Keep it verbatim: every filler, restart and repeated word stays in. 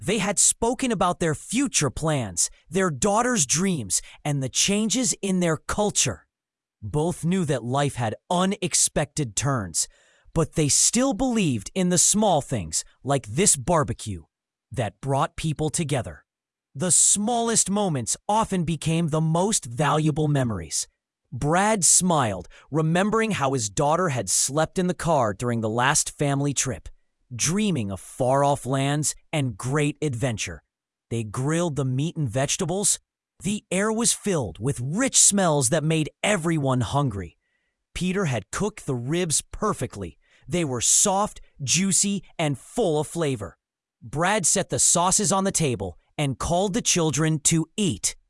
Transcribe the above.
They had spoken about their future plans, their daughter's dreams, and the changes in their culture. Both knew that life had unexpected turns, but they still believed in the small things, like this barbecue, that brought people together. The smallest moments often became the most valuable memories. Brad smiled, remembering how his daughter had slept in the car during the last family trip, dreaming of far-off lands and great adventure. They grilled the meat and vegetables. The air was filled with rich smells that made everyone hungry. Peter had cooked the ribs perfectly. They were soft, juicy, and full of flavor. Brad set the sauces on the table and called the children to eat.